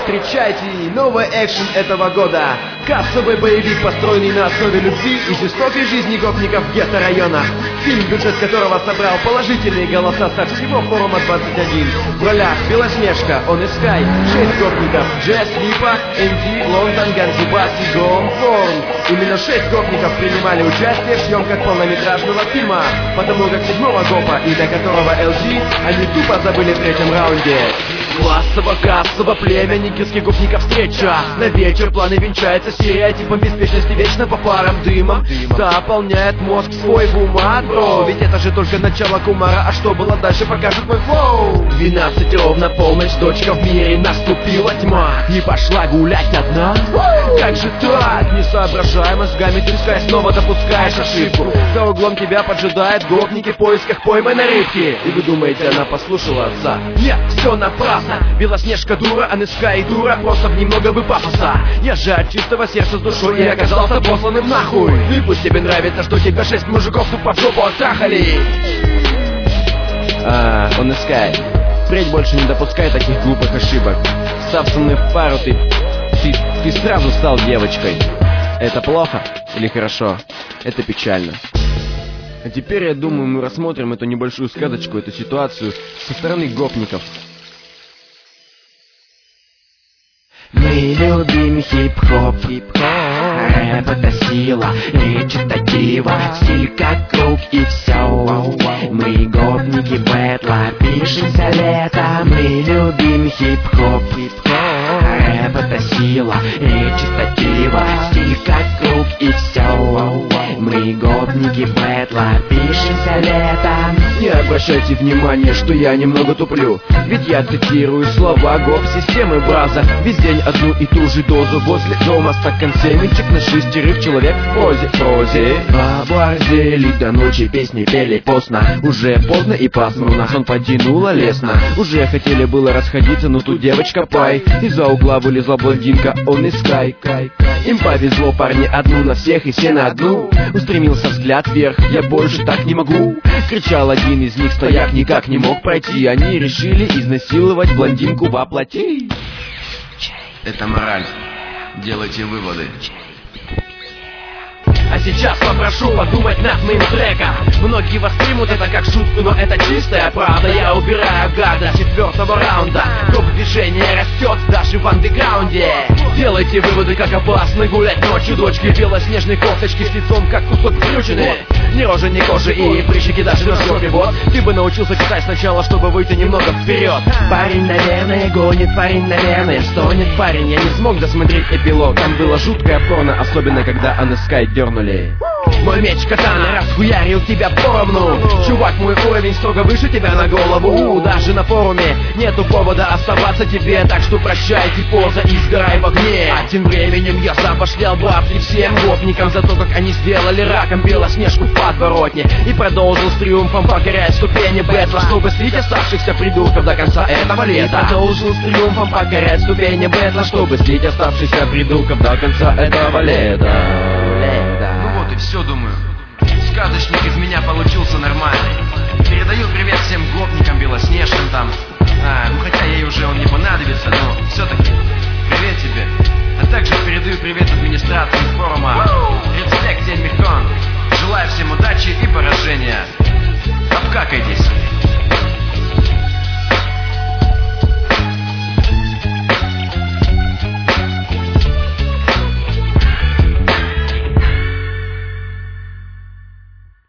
Встречайте новый экшен этого года. Кассовый боевик, построенный на основе любви и жестокой жизни гопников гетто-района. Фильм, бюджет которого собрал положительные голоса со всего форума 21. В ролях Белоснежка, Он и Скай, 6 гопников: Джесс, Липа, Энди, Лондон, Ганзибаси, Гом, Форн. Именно 6 гопников принимали участие в съемках полнометражного фильма, потому как 7-го гопа, имя которого LG, они тупо забыли в 3-м раунде. Классово-кассово племя никитских гопников встреча. На вечер планы венчается стереотипом беспечности, вечно по парам дымом заполняет мозг свой в ума, бро. Ведь это же только начало кумара, а что было дальше, покажет мой флоу. 12 ровно полночь, дочка, в мире наступила тьма. И пошла гулять одна. Как же так? Не соображая мозгами, треская, снова допускаешь ошибку. За углом тебя поджидают гопники в поисках пойманной рыбки. И вы думаете, она послушала отца? Нет, все напрасно. Белоснежка дура, а Скай и дура, просто немного бы пафоса. Я же от чистого сердца с душой и оказался посланным нахуй. И пусть тебе нравится, что тебя 6 мужиков тупо в жопу оттрахали. Он и Скай, впредь больше не допускай таких глупых ошибок. Став со мной в пару, ты сразу стал девочкой. Это плохо или хорошо? Это печально. А теперь, я думаю, мы рассмотрим эту небольшую сказочку, эту ситуацию со стороны гопников. Мы любим хип-хоп, рэп это сила, речь это дива, стиль как круг и все. Мы гопники бэтла, пишемся лето. Мы любим хип-хоп, рэп это сила, речь это дива, стиль как круг и все. Мы гопники бэтла, пишемся летом. Не обращайте внимания, что я немного туплю, ведь я цитирую слова гоп-системы Браза. Весь день одну и ту же дозу возле дома, стакан семечек на 6 человек в прозе. Оборзели до ночи, песни пели постно. Уже поздно и пасмурно, сон потянуло лесно. Уже хотели было расходиться, но тут девочка Пай. Из-за угла вылезла блондинка, Он и Скай. Им повезло, парни, одну на всех и все на одну. Устремился взгляд вверх, я больше так не могу. Кричал один из них, стояк никак не мог пройти. Они решили изнасиловать блондинку воплоти. Это мораль. Делайте выводы. А сейчас попрошу подумать над моим треком. Многие воспримут это как шутку, но это чистая правда. Я убираю гада 4-го раунда. Гоп-движение растет даже в андеграунде. Делайте выводы, как опасно гулять ночью. Дочки в белоснежной кофточке с лицом, как кусок брючины. Ни рожи, ни кожи и прыщики даже на жопе. Вот, ты бы научился читать сначала, чтобы выйти немного вперед. Парень, наверное, гонит, парень, наверное, стонет. Парень, я не смог досмотреть эпилог. Там было жуткое порно, особенно когда Он и Скай дернули. Мой меч катана расхуярил тебя поровну. Чувак, мой уровень строго выше тебя на голову. Даже на форуме нету повода оставаться тебе, так что прощайте поза и сгорай в огне. А тем временем я запошлял бабки всем гопникам за то, как они сделали раком Белоснежку в подворотне. И продолжил с триумфом покорять ступени бэтла, чтобы слить оставшихся придурков до конца этого лета. Продолжил с триумфом покорять ступени бэтла, чтобы слить оставшихся придурков до конца этого лета. Ну вот и все, думаю. Сказочник из меня получился нормальный. Передаю привет всем гопникам, белоснежкам там. Ну хотя ей уже он не понадобится, но все-таки привет тебе. А также передаю привет администрации форума. Респект, Михон. Желаю всем удачи и поражения. Обкакайтесь.